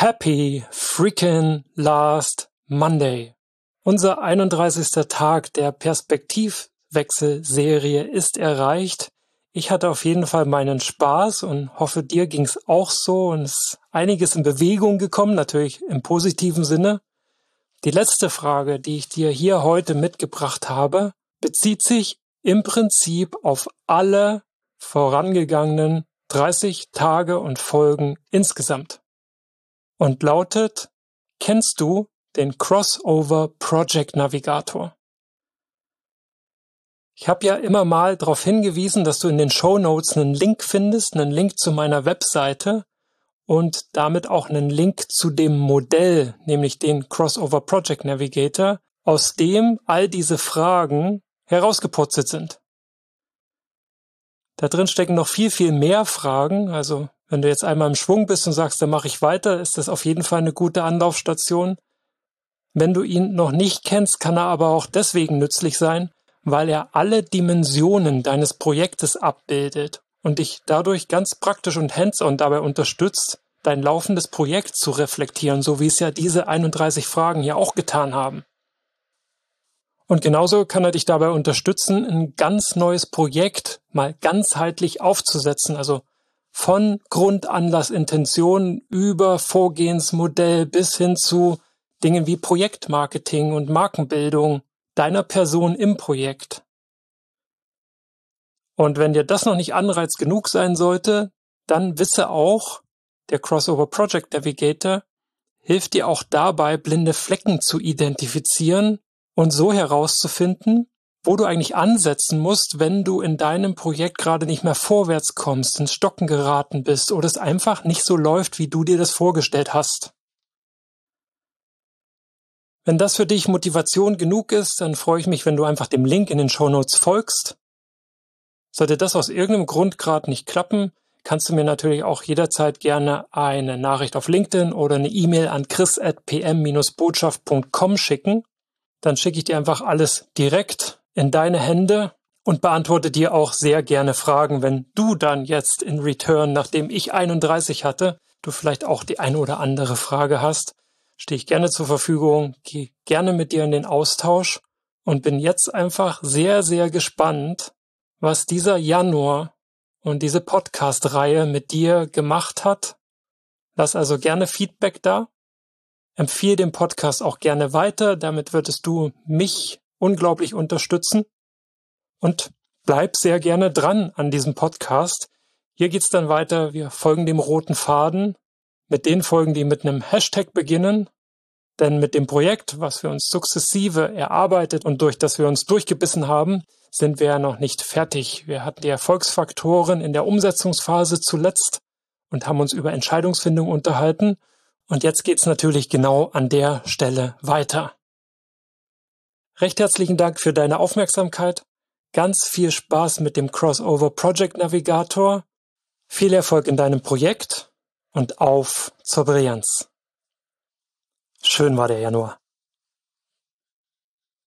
Happy freaking last Monday. Unser 31. Tag der Perspektivwechselserie ist erreicht. Ich hatte auf jeden Fall meinen Spaß und hoffe, dir ging's auch so und es ist einiges in Bewegung gekommen, natürlich im positiven Sinne. Die letzte Frage, die ich dir hier heute mitgebracht habe, bezieht sich im Prinzip auf alle vorangegangenen 30 Tage und Folgen insgesamt und lautet: Kennst du den Crossover Project Navigator? Ich habe ja immer mal darauf hingewiesen, dass du in den Shownotes einen Link findest, einen Link zu meiner Webseite und damit auch einen Link zu dem Modell, nämlich den Crossover Project Navigator, aus dem all diese Fragen herausgepurzelt sind. Da drin stecken noch viel, viel mehr Fragen. Also wenn du jetzt einmal im Schwung bist und sagst, dann mache ich weiter, ist das auf jeden Fall eine gute Anlaufstation. Wenn du ihn noch nicht kennst, kann er aber auch deswegen nützlich sein, weil er alle Dimensionen deines Projektes abbildet und dich dadurch ganz praktisch und hands-on dabei unterstützt, dein laufendes Projekt zu reflektieren, so wie es ja diese 31 Fragen hier auch getan haben. Und genauso kann er dich dabei unterstützen, ein ganz neues Projekt mal ganzheitlich aufzusetzen, also von Grundanlass, Intention über Vorgehensmodell bis hin zu Dingen wie Projektmarketing und Markenbildung deiner Person im Projekt. Und wenn dir das noch nicht Anreiz genug sein sollte, dann wisse auch, der Crossover Project Navigator hilft dir auch dabei, blinde Flecken zu identifizieren und so herauszufinden, wo du eigentlich ansetzen musst, wenn du in deinem Projekt gerade nicht mehr vorwärts kommst, ins Stocken geraten bist oder es einfach nicht so läuft, wie du dir das vorgestellt hast. Wenn das für dich Motivation genug ist, dann freue ich mich, wenn du einfach dem Link in den Shownotes folgst. Sollte das aus irgendeinem Grund gerade nicht klappen, kannst du mir natürlich auch jederzeit gerne eine Nachricht auf LinkedIn oder eine E-Mail an chris@pm-botschaft.com schicken. Dann schicke ich dir einfach alles direkt in deine Hände und beantworte dir auch sehr gerne Fragen, wenn du dann jetzt in Return, nachdem ich 31 hatte, du vielleicht auch die eine oder andere Frage hast. Stehe ich gerne zur Verfügung, gehe gerne mit dir in den Austausch und bin jetzt einfach sehr, sehr gespannt, was dieser Januar und diese Podcast-Reihe mit dir gemacht hat. Lass also gerne Feedback da. Empfehle den Podcast auch gerne weiter, damit würdest du mich unglaublich unterstützen. Und bleib sehr gerne dran an diesem Podcast. Hier geht's dann weiter, wir folgen dem roten Faden mit den Folgen, die mit einem Hashtag beginnen. Denn mit dem Projekt, was wir uns sukzessive erarbeitet und durch das wir uns durchgebissen haben, sind wir ja noch nicht fertig. Wir hatten die Erfolgsfaktoren in der Umsetzungsphase zuletzt und haben uns über Entscheidungsfindung unterhalten. Und jetzt geht's natürlich genau an der Stelle weiter. Recht herzlichen Dank für deine Aufmerksamkeit. Ganz viel Spaß mit dem Crossover Project Navigator. Viel Erfolg in deinem Projekt und auf zur Brillanz. Schön war der Januar.